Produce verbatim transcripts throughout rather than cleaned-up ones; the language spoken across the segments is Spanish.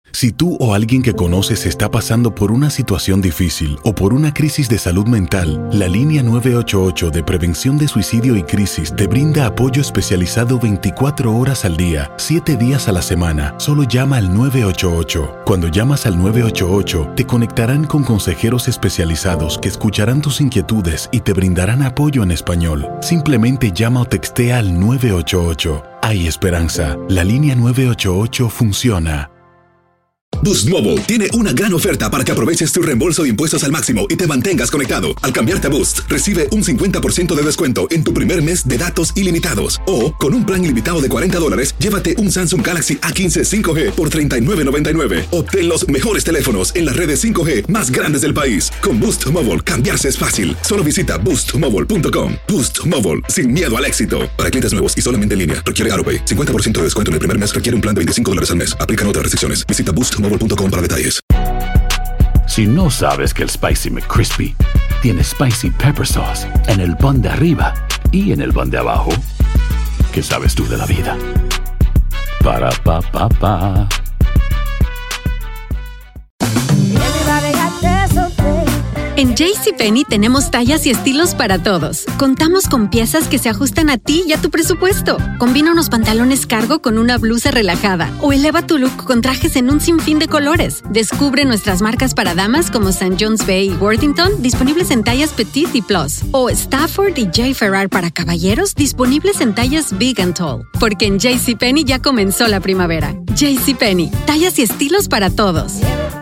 Si tú o alguien que conoces está pasando por una situación difícil o por una crisis de salud mental, la línea nueve ocho ocho de Prevención de Suicidio y Crisis te brinda apoyo especializado veinticuatro horas al día, siete días a la semana. Solo llama al nueve ocho ocho. Cuando llamas al nueve ocho ocho, te conectarán con consejeros especializados que escucharán tus inquietudes y te brindarán apoyo en español. Simplemente llama o textea al nueve ocho ocho. Hay esperanza. La línea nueve ocho ocho funciona. Boost Mobile tiene una gran oferta para que aproveches tu reembolso de impuestos al máximo y te mantengas conectado. Al cambiarte a Boost, recibe un cincuenta por ciento de descuento en tu primer mes de datos ilimitados. O, con un plan ilimitado de cuarenta dólares, llévate un Samsung Galaxy A quince cinco G por treinta y nueve noventa y nueve. Obtén los mejores teléfonos en las redes cinco G más grandes del país. Con Boost Mobile, cambiarse es fácil. Solo visita boost mobile punto com. Boost Mobile, sin miedo al éxito. Para clientes nuevos y solamente en línea, requiere AutoPay. cincuenta por ciento de descuento en el primer mes requiere un plan de veinticinco dólares al mes. Aplican otras restricciones. Visita boost mobile punto com para detalles. Si no sabes que el Spicy McCrispy tiene Spicy Pepper Sauce en el pan de arriba y en el pan de abajo, ¿qué sabes tú de la vida? Para, pa, pa, pa. En JCPenney tenemos tallas y estilos para todos. Contamos con piezas que se ajustan a ti y a tu presupuesto. Combina unos pantalones cargo con una blusa relajada o eleva tu look con trajes en un sinfín de colores. Descubre nuestras marcas para damas como Saint John's Bay y Worthington, disponibles en tallas Petite y Plus. O Stafford y J. Ferrar para caballeros, disponibles en tallas Big and Tall. Porque en JCPenney ya comenzó la primavera. JCPenney, tallas y estilos para todos.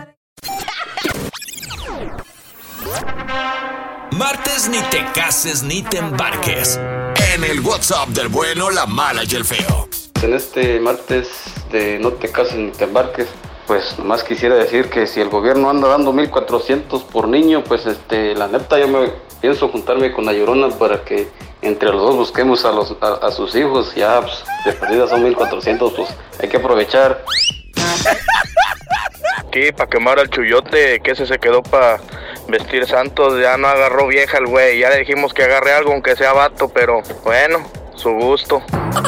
Martes ni te cases ni te embarques. En el WhatsApp del bueno, la mala y el feo. En este martes de no te cases ni te embarques, pues nomás quisiera decir que si el gobierno anda dando mil cuatrocientos por niño, pues este, la neta yo me pienso juntarme con la Llorona para que entre los dos busquemos a, los, a, a sus hijos. Ya, pues, de perdida son mil cuatrocientos, pues hay que aprovechar. Aquí, para quemar al Chuyote, que ese se quedó para vestir santos, ya no agarró vieja el güey, ya le dijimos que agarre algo aunque sea vato, pero bueno, su gusto.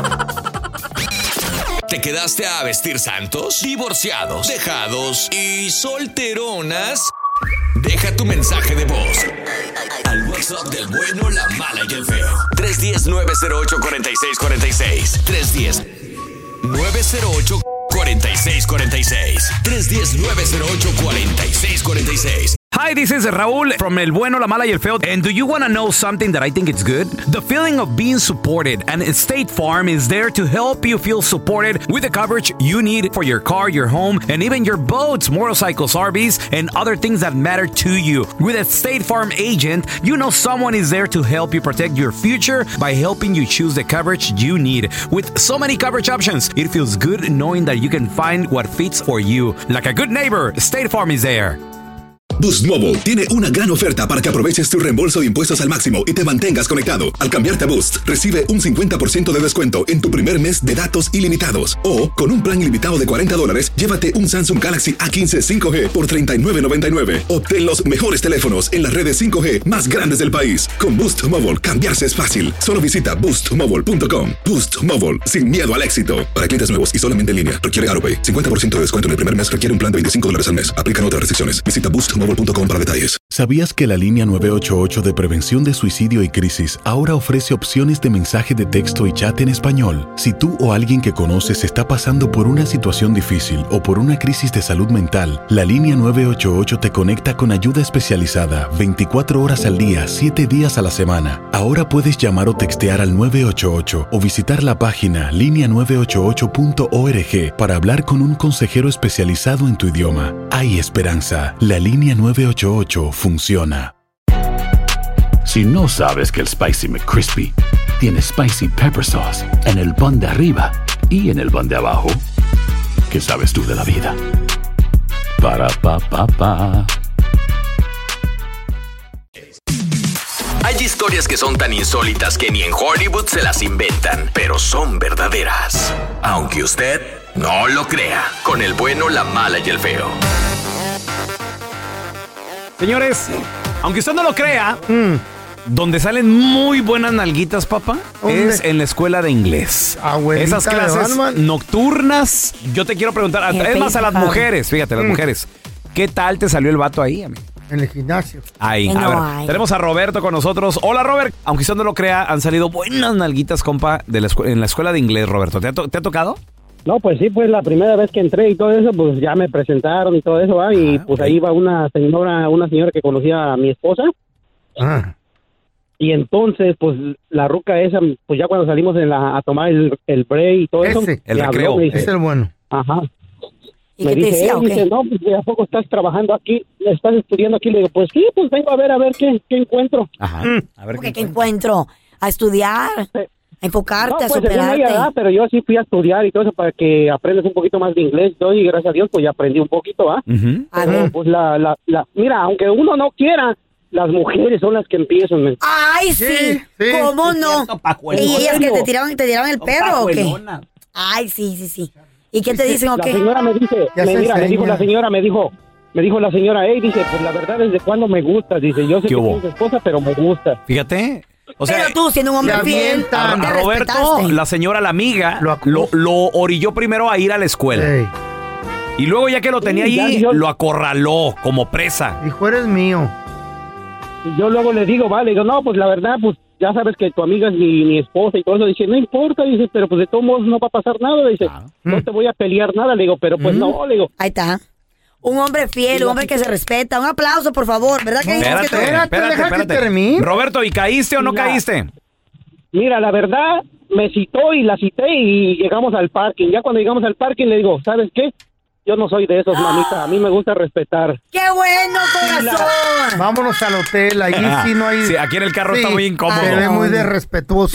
¿Te quedaste a vestir santos? ¿Divorciados? ¿Dejados? ¿Y solteronas? Deja tu mensaje de voz al WhatsApp del bueno, la mala y el feo. tres uno cero, nueve cero ocho, cuatro seis cuatro seis. tres uno cero, nueve cero ocho, cuatro seis cuatro seis. tres uno cero, nueve cero ocho, cuatro seis cuatro seis. Hi, this is Raúl from El Bueno, La Mala y El Feo. And do you want to know something that I think is good? The feeling of being supported. And State Farm is there to help you feel supported with the coverage you need for your car, your home, and even your boats, motorcycles, R Vs, and other things that matter to you. With a State Farm agent, you know someone is there to help you protect your future by helping you choose the coverage you need. With so many coverage options, it feels good knowing that you can find what fits for you. Like a good neighbor, State Farm is there. Boost Mobile tiene una gran oferta para que aproveches tu reembolso de impuestos al máximo y te mantengas conectado. Al cambiarte a Boost, recibe un cincuenta por ciento de descuento en tu primer mes de datos ilimitados. O, con un plan ilimitado de cuarenta dólares, llévate un Samsung Galaxy A quince cinco G por treinta y nueve noventa y nueve. Obtén los mejores teléfonos en las redes cinco G más grandes del país. Con Boost Mobile, cambiarse es fácil. Solo visita boost mobile punto com. Boost Mobile, sin miedo al éxito. Para clientes nuevos y solamente en línea, requiere AutoPay. cincuenta por ciento de descuento en el primer mes requiere un plan de veinticinco dólares al mes. Aplican otras restricciones. Visita boost mobile punto com para detalles. ¿Sabías que la línea nueve ocho ocho de Prevención de Suicidio y Crisis ahora ofrece opciones de mensaje de texto y chat en español? Si tú o alguien que conoces está pasando por una situación difícil o por una crisis de salud mental, la línea nueve ocho ocho te conecta con ayuda especializada veinticuatro horas al día, siete días a la semana. Ahora puedes llamar o textear al nueve ocho ocho o visitar la página línea nueve ocho ocho punto org para hablar con un consejero especializado en tu idioma. Hay esperanza. La línea nueve ocho ocho funciona. Si no sabes que el Spicy McCrispy tiene Spicy Pepper Sauce en el pan de arriba y en el pan de abajo, ¿qué sabes tú de la vida? Para, pa, pa, pa. Hay historias que son tan insólitas que ni en Hollywood se las inventan, pero son verdaderas. Aunque usted no lo crea, con el bueno, la mala y el feo. Señores, aunque usted no lo crea, mmm, donde salen muy buenas nalguitas, papá, ¿Dónde? es en la escuela de inglés. Abuelita Esas de clases Batman. nocturnas. Yo te quiero preguntar, a- Qué es más a las pecado. mujeres, fíjate, las Mm. mujeres. ¿Qué tal te salió el vato ahí, amigo? En el gimnasio. Ahí, Que a no ver, hay. tenemos a Roberto con nosotros. Hola, Robert. Aunque usted no lo crea, han salido buenas nalguitas, compa, de la escu- en la escuela de inglés, Roberto. ¿Te ha, to- te ha tocado? No, pues sí, pues la primera vez que entré y todo eso, pues ya me presentaron y todo eso, ¿va? Y Ah, pues ok. ahí va una señora, una señora que conocía a mi esposa. Ah. Y entonces, pues la ruca esa, pues ya cuando salimos en la, a tomar el, el break y todo eso, Ese, el me habló, recreo. me dice, Es el bueno. ajá. ¿Y Me qué te dice, decía "Eh", o qué? dice, no, pues ¿a poco estás trabajando aquí? ¿Estás estudiando aquí? Le digo, pues sí, pues vengo a ver, a ver qué, qué encuentro. Ajá. Mm. A ver Porque qué ¿qué encuentro? A estudiar, a enfocarte, No, a pues según superarte. ella, ¿verdad? Pero yo sí fui a estudiar y todo eso para que aprendas un poquito más de inglés. Yo, y gracias a Dios, pues ya aprendí un poquito, ¿va? Ujú. A Pero, ver. pues la, la, la, mira, aunque uno no quiera, las mujeres son las que empiezan. ¿me? Ay, sí. Sí, sí. ¿Cómo no? ¿Y ellas que te tiraban, te tiraban el perro o qué? Ay, sí, sí, sí. ¿Y qué te dicen o La qué? señora me dice, Ya me, se mira, me dijo enseña. la señora, me dijo, me dijo la señora, hey, dice, pues la verdad desde cuando me gusta, dice, yo sé ¿Qué que hubo? soy su esposa, pero me gusta. Fíjate. O sea, Pero tú, siendo un hombre te fiel, avientan. a, te a Roberto, respetaste. la señora, la amiga, Lo lo, acusó. lo orilló primero a ir a la escuela. Ey. Y luego, ya que lo tenía Sí, ya allí, yo- lo acorraló como presa. Dijo, eres mío. Y yo luego le digo, vale, digo, no, pues la verdad, pues ya sabes que tu amiga es mi, mi esposa y todo eso. Dice, no importa, dice, pero pues de todos modos no va a pasar nada. Dice, Claro. no te voy a pelear nada. Le digo, pero pues no, le digo. Ahí está. Un hombre fiel, un hombre que se respeta. Un aplauso, por favor. ¿Verdad que dices Espérate, que tú- espérate, espérate, deja que espérate. termine. Roberto, ¿y caíste o no Ya. caíste? Mira, la verdad, me citó y la cité y llegamos al parking. Ya cuando llegamos al parking le digo, ¿sabes qué? Yo no soy de esos, mamita. A mí me gusta respetar. ¡Qué bueno, corazón! Vámonos al hotel, ahí sí no hay... Sí, aquí en el carro está muy incómodo. Se ve Ay, muy no. de respetuoso.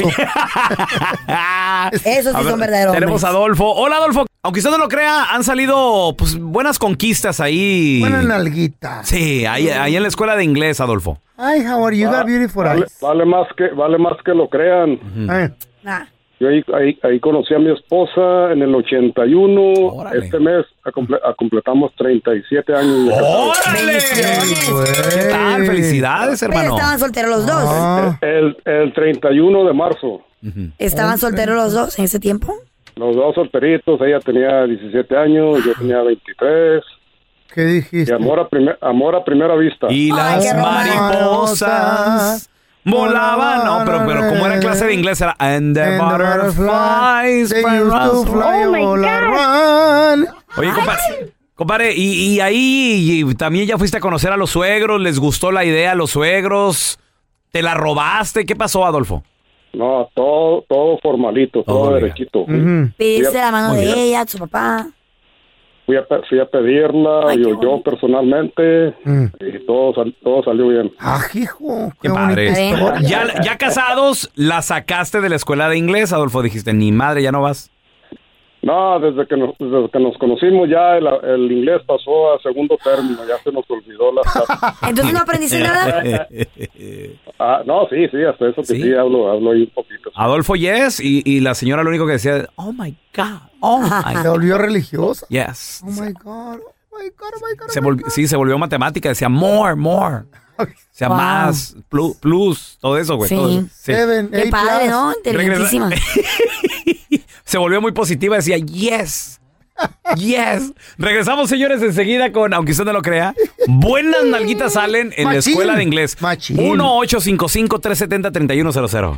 Esos sí A ver, son verdaderos Tenemos a hombres. Adolfo. Hola, Adolfo. Aunque usted no lo crea, han salido pues buenas conquistas ahí. Buena nalguita. Sí, ahí, ahí en la escuela de inglés, Adolfo. Ay, how are you? You got beautiful Vale, eyes. vale más que vale más que lo crean. Ay, Nah. Yo ahí, ahí, ahí conocí a mi esposa en el ochenta y uno. Órale. Este mes acomple- a- completamos treinta y siete años de casados. ¡Órale! Bendiciones. güey. ¿Qué tal? Felicidades, Pero hermano. estaban solteros los dos. Ah, El, el treinta y uno de marzo. Estaban solteros los dos en ese tiempo. Los dos solteritos, ella tenía diecisiete años, yo tenía veintitrés. ¿qué Y dijiste? amor a, primer, amor a primera vista. Y Ay, las qué romántico. mariposas volaban. No, pero, pero como era clase de inglés era And the And the butterflies they fly used to around. fly Oh, my all God. around. Oye, compadre, compadre, y, y ahí y también ya fuiste a conocer a los suegros, ¿les gustó la idea a los suegros? ¿Te la robaste? ¿Qué pasó, Adolfo? No, todo, todo formalito, todo Órale. derechito. Fui, Ujú. Pediste Fui a- la mano muy de bien. ella, de su papá. fui a, pe- fui a pedirla, Ay, qué yo, yo bonito. personalmente, Mm. y todo, sal- todo salió bien. Ah, hijo, Qué qué padre. bonita historia. Ya, ya casados, la sacaste de la escuela de inglés, Adolfo. Dijiste, ni madre, ya no vas. No, desde que nos, desde que nos conocimos ya el, el inglés pasó a segundo término, ya se nos olvidó la... la- Entonces no aprendiste nada. ah, no, sí, sí, hasta eso que ¿Sí? sí, hablo, hablo ahí un poquito. Adolfo, yes. Y, y la señora lo único que decía, oh my God, oh my Se God. volvió religiosa. Yes. Oh my God, oh my God, oh my God. Se oh my volvió- sí, se volvió matemática. Decía more, more. O sea, Wow. más, plus, plus, todo eso, güey. Sí. todo eso. Sí. Seven, Qué eight padre, plus. ¿no? Inteligentísima. Se volvió muy positiva. Decía, yes. Yes. Regresamos, señores, enseguida con, aunque usted no lo crea, buenas nalguitas salen en la Machín. escuela de inglés. Machín. uno ocho cinco cinco, tres siete cero, tres uno cero cero.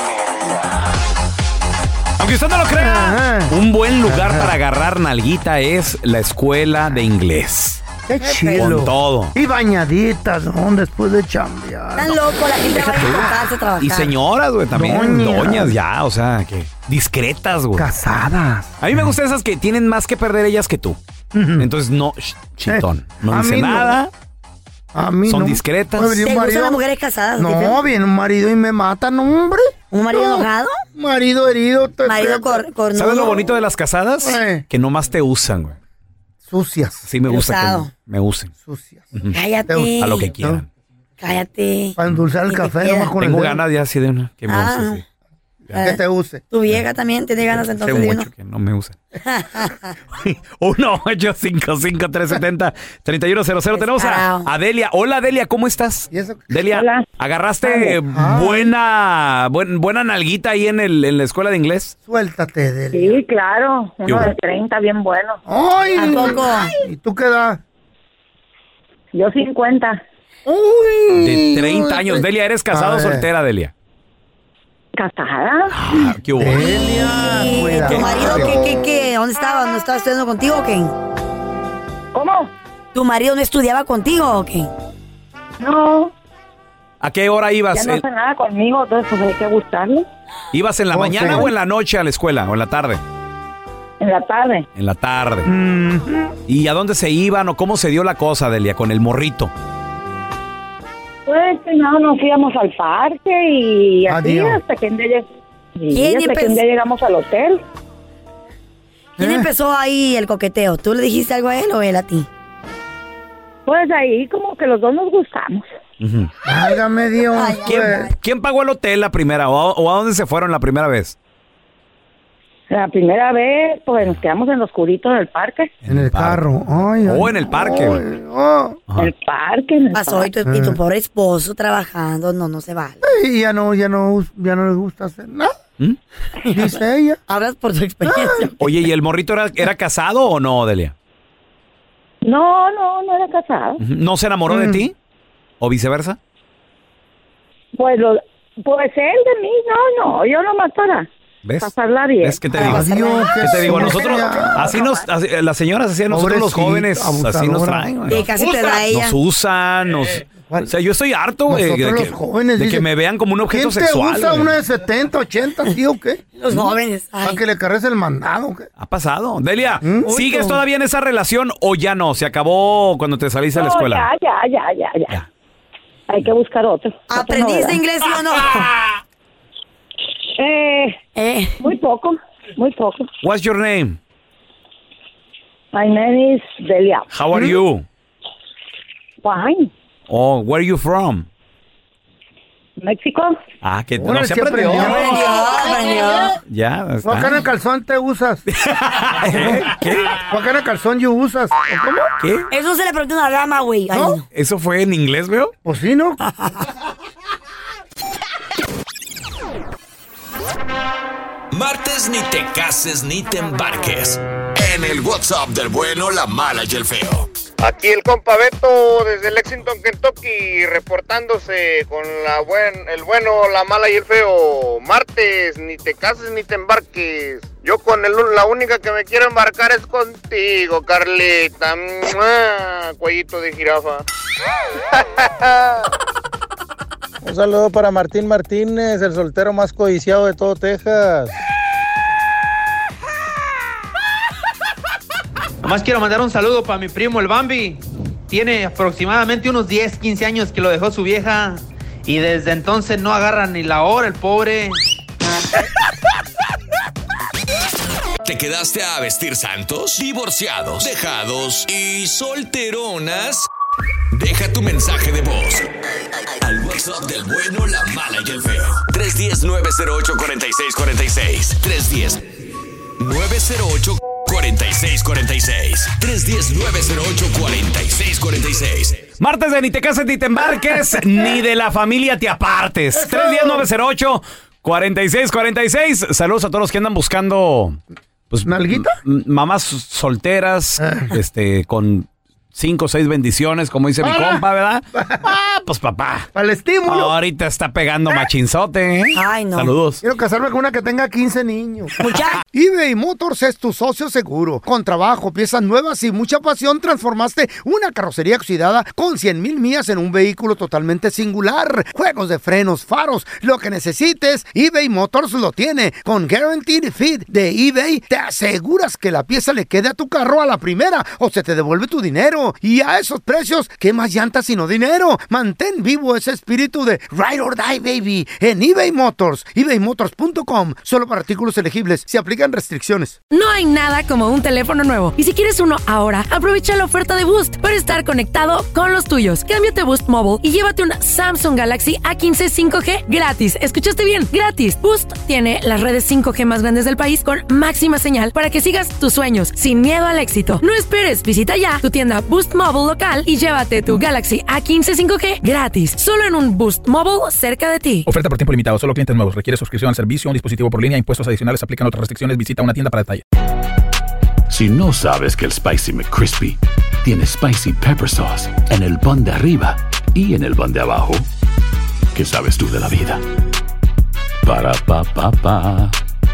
Aunque usted no lo crea, Ajá. un buen lugar para agarrar nalguita es la escuela de inglés. Qué chido. Con todo. Y bañaditas, ¿no? Después de chambear. Tan loco, la gente va a enfocarse a trabajar. Y señoras, güey, también. Doñas. Doñas ya, o sea, que discretas, güey. Casadas. A mí me gustan esas que tienen más que perder ellas que tú. Entonces, no, sh- chitón. No Eh, a dice mí no. nada. A mí Son no. discretas. Puede venir ¿Te un gustan marido- las mujeres casadas? No, viene un marido y me matan, hombre. ¿Un marido No. enojado? Marido herido. te- Marido te- cor cornudo. ¿Sabes lo bonito de las casadas? Eh. Que nomás te usan, güey. Sucias. Sí me gusta Usado. que me usen. Sucias. Cállate. A lo que quieran. Cállate. Para endulzar el Ni que café quiera. nomás con Tengo el dedo. ganas ya así de una que me Ah. usen, sí. Que te use. Tu vieja también tiene ganas entonces Hace de mucho uno. que no me usa. uno ocho cinco cinco tres siete cero tres uno cero cero. Tenemos a Adelia. Hola, Adelia, ¿cómo estás? ¿Y eso? Delia, Hola. ¿agarraste Ah. buena buen, buena nalguita ahí en, el, en la escuela de inglés? Suéltate, Delia. Sí, claro. ¿Qué hubo? Uno de treinta, bien bueno. ¡Ay! ¿A poco? ¿Y tú qué edad? Yo cincuenta. ¡Uy! De treinta años. Delia, ¿eres casada o A ver. soltera, Delia? ¿Casada? Ah, ¿qué hubo? Delia, ¿Y cuidado. tu marido qué, qué, qué? ¿Dónde estaba? ¿No estaba estudiando contigo o qué? ¿Cómo? ¿Tu marido no estudiaba contigo o qué? No, ¿A qué hora ya ibas? no Eh, hace nada conmigo, entonces pues hay que buscarlo. ¿Ibas en la Oh, mañana sí. o en la noche a la escuela? ¿O en la tarde? En la tarde. En la tarde. Mm. ¿Y a dónde se iban o cómo se dio la cosa, Delia, con el morrito? Pues no, nos íbamos al parque y así Adiós. hasta que un día, lleg- sí, ¿Quién hasta que empezó? un día llegamos al hotel. ¿Quién ¿Eh? empezó ahí el coqueteo? ¿Tú le dijiste algo a él o él a ti? Pues ahí como que los dos nos gustamos. Ujú. Válgame Dios. Ay, ¿Quién, pues. quién pagó el hotel la primera? ¿O a, o a dónde se fueron la primera vez? La primera vez, pues nos quedamos en lo oscurito del parque. En el carro. Ay, ay, O en el parque. ay, oh. Ajá. En el parque. En el Pasó y tu, parque. y tu pobre esposo trabajando. No, no se vale. Y ya no, ya no, ya no le gusta hacer nada. ¿Mm? Dice ella. Hablas por tu experiencia. Oye, ¿y el morrito era, era casado o no, Delia? No, no, no era casado. Ujú. ¿No se enamoró de Mm. ti? ¿O viceversa? Pues, lo, pues él de mí, no, no, yo nomás para ¿Ves? pasarla bien. ¿Ves qué te digo? Adiós, ¿Qué te digo? sucia. Nosotros, así nos, así- las señoras así a nosotros los Pobrecita, jóvenes, así nos abusadora. traen. güey. Y casi te da ella. Nos usan, nos... O sea, yo estoy harto, güey, de, Nosotros que, los jóvenes, de que dice, me vean como un objeto ¿quién sexual. te usa güey. una de setenta, ochenta, sí o qué? Los jóvenes. Ay. Para que le cargues el mandado, ¿o qué? Ha pasado. Delia, ¿Mm? ¿sigues Uy, todavía en esa relación o ya no? ¿Se acabó cuando te saliste de la No, escuela? ya, ya, ya, ya, ya, Ya. Hay que buscar otro. otra ¿Aprendiste novedad. inglés sí o no? Eh, Eh, muy poco, muy poco. What's your name? My name is Delia. How are you? Fine. Oh, where are you from? México. Ah, que Órale, no se sí aprendió. aprendió. aprendió, aprendió. Ya, ¿Cuál está. cara de calzón te usas? ¿Qué? ¿Cuál cara de calzón you usas? ¿O ¿Cómo? ¿Qué? Eso se le pregunta a una dama, güey. Ay, ¿No? no. ¿Eso fue en inglés, veo? Pues sí, ¿no? Martes ni te cases ni te embarques. En el WhatsApp del bueno, la mala y el feo. Aquí el compa Beto desde Lexington, Kentucky, reportándose con la buen, el bueno, la mala y el feo. Martes, ni te cases ni te embarques. Yo con el, la única que me quiero embarcar es contigo, Carlita. ¡Mua! Cuellito de jirafa. Un saludo para Martín Martínez, el soltero más codiciado de todo Texas. Nomás quiero mandar un saludo para mi primo el Bambi. Tiene aproximadamente unos diez, quince años que lo dejó su vieja y desde entonces no agarra ni la hora el pobre. ¿Te quedaste a vestir santos? ¿Divorciados? ¿Dejados? ¿Y solteronas? Deja tu mensaje de voz al WhatsApp del bueno, la mala y el feo. tres uno cero, nueve cero ocho, cuatro seis cuatro seis. tres uno cero, nueve cero ocho, cuatro seis cuatro seis. tres uno cero, nueve cero ocho, cuatro seis cuatro seis. Martes de ni te cases ni te embarques, ni de la familia te apartes. tres uno cero, nueve cero ocho, cuatro seis cuatro seis. Saludos a todos los que andan buscando, pues, ¿nalguita? m- mamás solteras, este, con cinco o seis bendiciones, como dice mi Ah. compa, ¿verdad? Ah, pues papá. Para el estímulo. Ahorita está pegando machinzote, ¿eh? Ay, no. Saludos. Quiero casarme con una que tenga quince niños. eBay Motors es tu socio seguro. Con trabajo, piezas nuevas y mucha pasión, transformaste una carrocería oxidada con cien mil millas en un vehículo totalmente singular. Juegos de frenos, faros, lo que necesites, eBay Motors lo tiene. Con Guaranteed Fit de eBay, te aseguras que la pieza le quede a tu carro a la primera o se te devuelve tu dinero. dinero. Y a esos precios, ¿qué más llantas sino dinero? Mantén vivo ese espíritu de Ride or Die, baby, en eBay Motors. ebay motors punto com. Solo para artículos elegibles. Se aplican restricciones. No hay nada como un teléfono nuevo. Y si quieres uno ahora, aprovecha la oferta de Boost para estar conectado con los tuyos. Cámbiate a Boost Mobile y llévate un Samsung Galaxy A quince cinco G gratis. ¿Escuchaste bien? Gratis. Boost tiene las redes cinco G más grandes del país con máxima señal para que sigas tus sueños sin miedo al éxito. No esperes. Visita ya tu tienda Boost Mobile local y llévate tu Galaxy A quince cinco G gratis. Solo en un Boost Mobile cerca de ti. Oferta por tiempo limitado. Solo clientes nuevos. Requiere suscripción al servicio, un dispositivo por línea, impuestos adicionales, aplican otras restricciones. Visita una tienda para detalle. Si no sabes que el Spicy McCrispy tiene Spicy Pepper Sauce en el pan de arriba y en el pan de abajo, ¿qué sabes tú de la vida? Para, pa, pa, pa.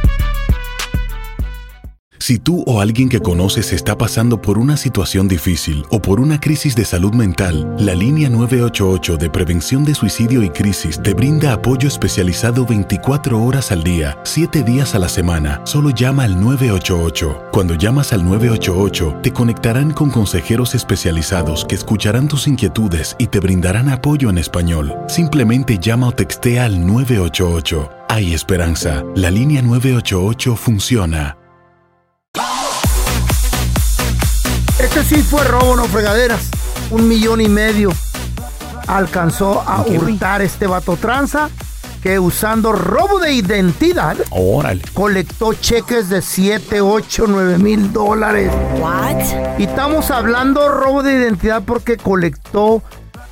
Si tú o alguien que conoces está pasando por una situación difícil o por una crisis de salud mental, la línea nueve ocho ocho de Prevención de Suicidio y Crisis te brinda apoyo especializado veinticuatro horas al día, siete días a la semana. Solo llama al nueve ocho ocho. Cuando llamas al nueve ocho ocho, te conectarán con consejeros especializados que escucharán tus inquietudes y te brindarán apoyo en español. Simplemente llama o textea al nueve ocho ocho. Hay esperanza. La línea nueve ocho ocho funciona. Este sí fue robo, no fregaderas. Un millón y medio alcanzó a hurtar este vato tranza que usando robo de identidad, órale, colectó cheques de siete, ocho, nueve mil dólares. What? Y estamos hablando robo de identidad porque colectó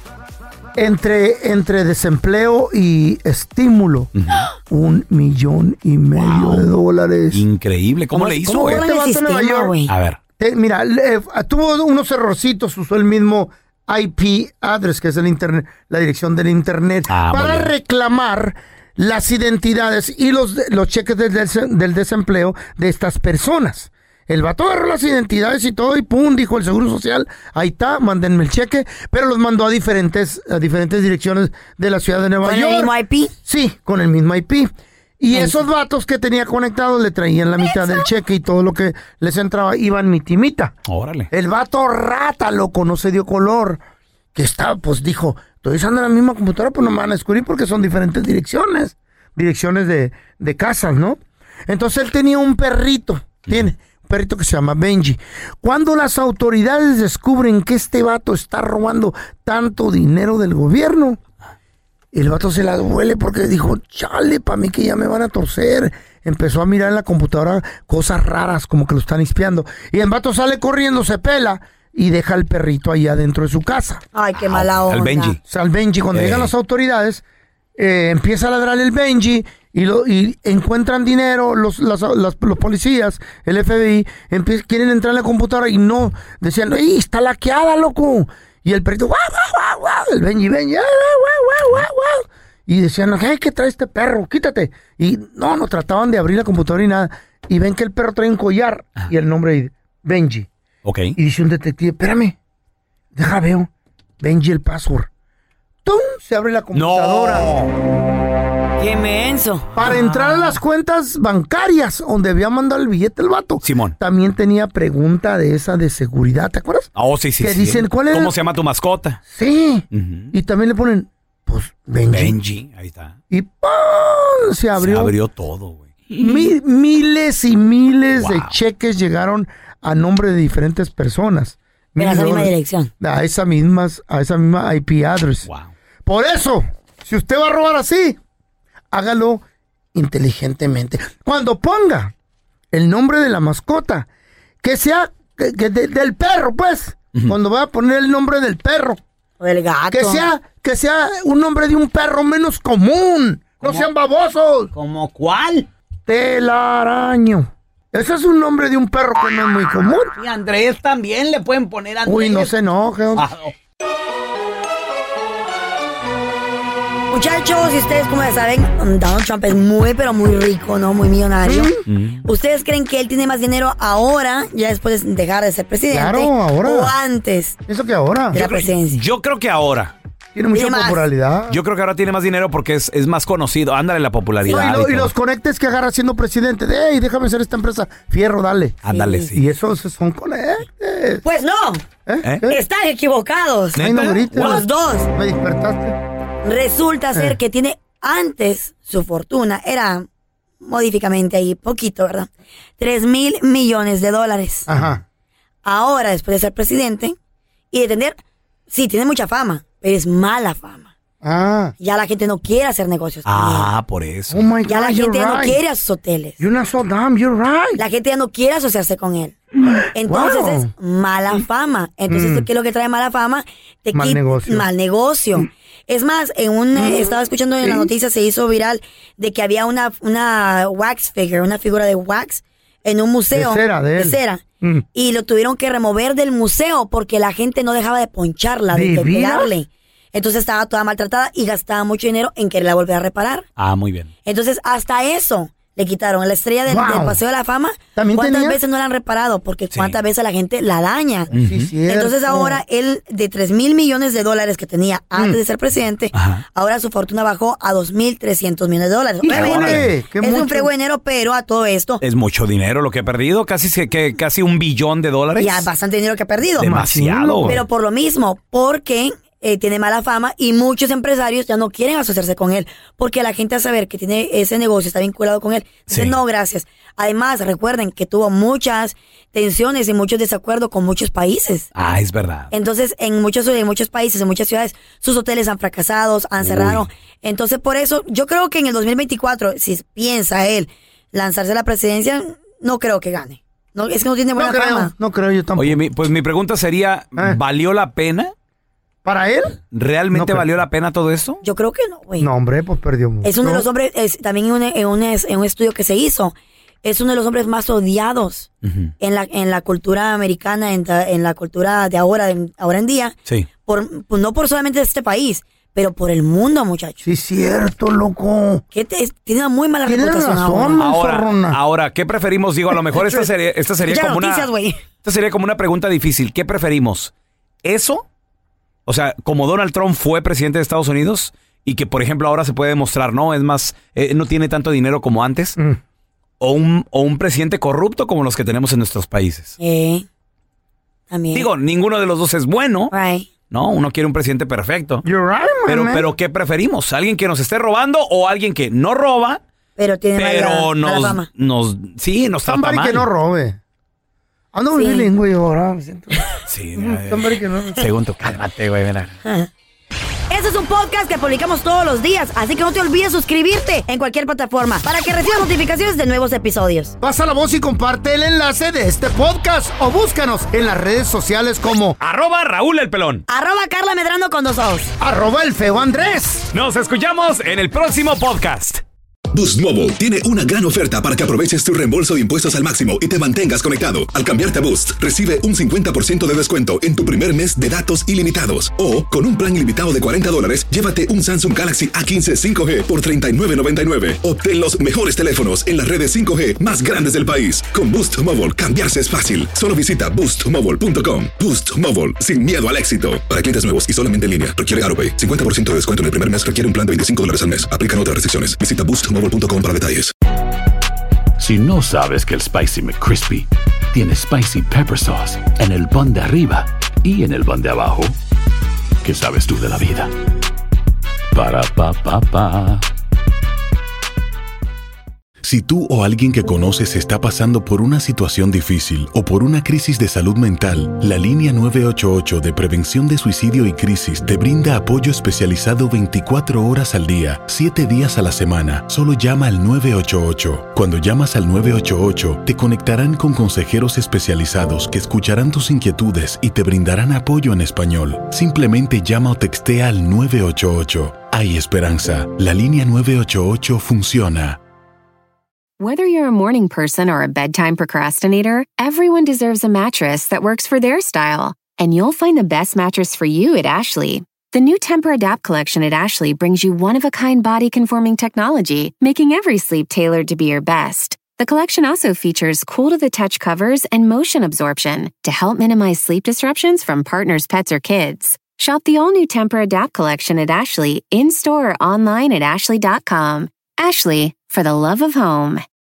entre, entre desempleo y estímulo uh-huh. un millón y medio wow. de dólares. Increíble. ¿Cómo, ¿Cómo le hizo, güey? Este vato en Nueva York. A ver. Te, mira, le, tuvo unos errorcitos, usó el mismo I P address, que es el internet, la dirección del internet, ah, para reclamar las identidades y los, los cheques del, del desempleo de estas personas. El vato agarró las identidades y todo y pum, dijo el Seguro Social, ahí está, mándenme el cheque, pero los mandó a diferentes, a diferentes direcciones de la ciudad de Nueva York. ¿Con el mismo I P? Sí, con el mismo I P. Y esos vatos que tenía conectados le traían la mitad del cheque y todo lo que les entraba iban mitimita. Órale. El vato rata, loco, no se dio color. Que estaba, pues dijo, estoy usando la misma computadora, pues no me van a descubrir porque son diferentes direcciones. Direcciones de, de casas, ¿no? Entonces él tenía un perrito, tiene un perrito que se llama Benji. Cuando las autoridades descubren que este vato está robando tanto dinero del gobierno, el vato se la duele porque dijo, chale, para mí que ya me van a torcer. Empezó a mirar en la computadora cosas raras, como que lo están espiando. Y el vato sale corriendo, se pela y deja al perrito ahí adentro de su casa. Ay, qué mala onda. Al Benji. O sea, al Benji. Cuando eh. llegan las autoridades, eh, empieza a ladrar el Benji y, lo, y encuentran dinero los, las, las, los policías, el F B I, empiezan, quieren entrar en la computadora y no. Decían, ¡ey, está laqueada, loco! Y el perrito, guau, guau, guau, guau. El Benji, Benji, guau, guau, guau, guau. Y decían, ¿qué, ¿qué trae este perro? Quítate. Y no, no trataban de abrir la computadora y nada. Y ven que el perro trae un collar y el nombre de Benji. Ok. Y dice un detective, espérame, deja veo. Benji el password. ¡Tum! Se abre la computadora. No. ¡Qué menso! Para ah. entrar a las cuentas bancarias donde había mandado el billete el vato. Simón. También tenía pregunta de esa de seguridad, ¿te acuerdas? Oh, sí, sí, que sí. dicen, ¿cuál es? ¿Cómo se llama tu mascota? Sí. Uh-huh. Y también le ponen, pues, Benji. Benji, ahí está. Y ¡pum! Se abrió. Se abrió todo, güey. Mi, miles y miles wow. de cheques llegaron a nombre de diferentes personas. De esa misma dirección. A esa misma, a esa misma I P address. Wow. Por eso, si usted va a robar así, hágalo inteligentemente. Cuando ponga el nombre de la mascota, que sea que, que de, del perro, pues. Uh-huh. Cuando va a poner el nombre del perro. O del gato. Que sea, que sea un nombre de un perro menos común. No sean babosos. ¿Cómo cuál? Telaraño. Ese es un nombre de un perro que no es muy común. Y Andrés también le pueden poner Andrés. Uy, no se enoje. Ah, no. Muchachos, y ustedes como ya saben, Donald Trump es muy, pero muy rico, ¿no? Muy millonario. ¿Mm? ¿Ustedes creen que él tiene más dinero ahora, ya después de dejar de ser presidente? Claro, ahora. ¿O antes? ¿Eso que ahora? De la presidencia. Yo creo que ahora. Tiene mucha ¿Tiene popularidad. Yo creo que ahora tiene más dinero porque es, es más conocido. Ándale la popularidad. No, y, lo, y, y los conectes que agarra siendo presidente. ¡Ey, déjame hacer esta empresa! Fierro, dale. Ándale, sí. Y esos son conectes. pues. Pues no. ¿Eh? Están equivocados. Ay, no grites. Los dos. Me despertaste. Resulta ser Eh. que tiene antes su fortuna, era modíficamente ahí, poquito, ¿verdad? Tres mil millones de dólares. Ajá. Ahora, después de ser presidente y de tener, sí, tiene mucha fama, pero es mala fama. Ah. Ya la gente no quiere hacer negocios con Ah, por eso. Oh my él. Ya God, la you're gente ya no right. quiere a sus hoteles. You're not so dumb, you're right. La gente ya no quiere asociarse con él. Entonces Wow. es mala fama. Entonces, Mm. ¿qué es lo que trae mala fama? Te Mal quit- negocio. Mal negocio. Es más, en un eh, estaba escuchando en la Sí. noticia, se hizo viral de que había una, una wax figure, una figura de wax en un museo. De cera, de él. cera. Mm. Y lo tuvieron que remover del museo porque la gente no dejaba de poncharla, de, ¿De de veras? pegarle. Entonces estaba toda maltratada y gastaba mucho dinero en quererla volver a reparar. Ah, muy bien. Entonces, hasta eso le quitaron. La estrella del, Wow. del Paseo de la Fama, ¿También ¿cuántas tenía? veces no la han reparado? Porque cuántas veces la gente la daña. Sí, cierto. Entonces ahora él, de tres mil millones de dólares que tenía antes Mm. de ser presidente, ahora su fortuna bajó a dos mil trescientos millones de dólares. Híjole, Obviamente, qué es mucho. un frego de dinero, pero a todo esto, Es mucho dinero lo que ha perdido, casi se- que casi un billón de dólares. ya bastante dinero que ha perdido. Demasiado. Pero por lo mismo, porque eh, tiene mala fama y muchos empresarios ya no quieren asociarse con él, porque la gente a saber que tiene ese negocio, está vinculado con él, dice Sí. no, gracias. Además, recuerden que tuvo muchas tensiones y muchos desacuerdos con muchos países. Ah, es verdad. Entonces, en muchos, en muchos países, en muchas ciudades, sus hoteles han fracasado, han Uy. cerrado. Entonces, por eso, yo creo que en el dos mil veinticuatro, si piensa él lanzarse a la presidencia, no creo que gane. No, es que no tiene buena No creo, fama. no creo yo tampoco. Oye, mi- pues mi pregunta sería, ¿valió la pena? ¿Para él? ¿Realmente No creo. valió la pena todo esto? Yo creo que no, güey. No, hombre, pues perdió mucho. Es uno de los hombres, es, también en un, en, un, en un estudio que se hizo, es uno de los hombres más odiados en la en la cultura americana, en, ta- en la cultura de ahora, en- ahora en día, Sí. por, pues no por solamente este país, pero por el mundo, muchachos. Sí, cierto, loco. Que te- es- tiene una muy mala Tienes reputación razón, ahora. Ahora, ahora, ¿qué preferimos? Digo, a lo mejor esta sería, esta sería Escucha como noticias, una. güey. Esta sería como una pregunta difícil. ¿Qué preferimos? ¿Eso? O sea, como Donald Trump fue presidente de Estados Unidos y que, por ejemplo, ahora se puede demostrar, no, es más, eh, no tiene tanto dinero como antes. O un, o un presidente corrupto como los que tenemos en nuestros países. Eh, también. Digo, ninguno de los dos es bueno. Right. No, uno quiere un presidente perfecto. You're right, my Pero, man. pero ¿qué preferimos? ¿Alguien que nos esté robando o alguien que no roba, Pero tiene pero mala, mala nos, fama. nos, sí, nos trata Somebody mal? que no robe. Ando muy Sí. bilingüe yo ahora, me siento. Sí, Somebody que no según tú, cálmate, güey, mira. Este es un podcast que publicamos todos los días, así que no te olvides suscribirte en cualquier plataforma para que recibas notificaciones de nuevos episodios. Pasa la voz y comparte el enlace de este podcast o búscanos en las redes sociales como Arroba Raúl el Pelón. Arroba Carla Medrano con dos ojos. arroba el feo Andrés. Nos escuchamos en el próximo podcast. Boost Mobile tiene una gran oferta para que aproveches tu reembolso de impuestos al máximo y te mantengas conectado. Al cambiarte a Boost, recibe un cincuenta por ciento de descuento en tu primer mes de datos ilimitados. O, con un plan ilimitado de cuarenta dólares, llévate un Samsung Galaxy A quince cinco G por treinta y nueve noventa y nueve. Obtén los mejores teléfonos en las redes cinco G más grandes del país. Con Boost Mobile, cambiarse es fácil. Solo visita boost mobile punto com. Boost Mobile, sin miedo al éxito. Para clientes nuevos y solamente en línea, requiere AroPay. cincuenta por ciento de descuento en el primer mes requiere un plan de veinticinco dólares al mes. Aplican otras restricciones. Visita boost mobile punto com para detalles. Si no sabes que el Spicy McCrispy tiene Spicy Pepper Sauce en el pan de arriba y en el pan de abajo, ¿qué sabes tú de la vida? Para, pa, pa, pa. Si tú o alguien que conoces está pasando por una situación difícil o por una crisis de salud mental, la línea nueve ocho ocho de prevención de suicidio y crisis te brinda apoyo especializado veinticuatro horas al día, siete días a la semana. Solo llama al nueve ocho ocho. Cuando llamas al nueve ocho ocho, te conectarán con consejeros especializados que escucharán tus inquietudes y te brindarán apoyo en español. Simplemente llama o textea al nueve ocho ocho. Hay esperanza. La línea nueve ocho ocho funciona. Whether you're a morning person or a bedtime procrastinator, everyone deserves a mattress that works for their style. And you'll find the best mattress for you at Ashley. The new Temper-Adapt collection at Ashley brings you one-of-a-kind body-conforming technology, making every sleep tailored to be your best. The collection also features cool-to-the-touch covers and motion absorption to help minimize sleep disruptions from partners, pets, or kids. Shop the all-new Temper-Adapt collection at Ashley, in-store or online at ashley dot com. Ashley, for the love of home.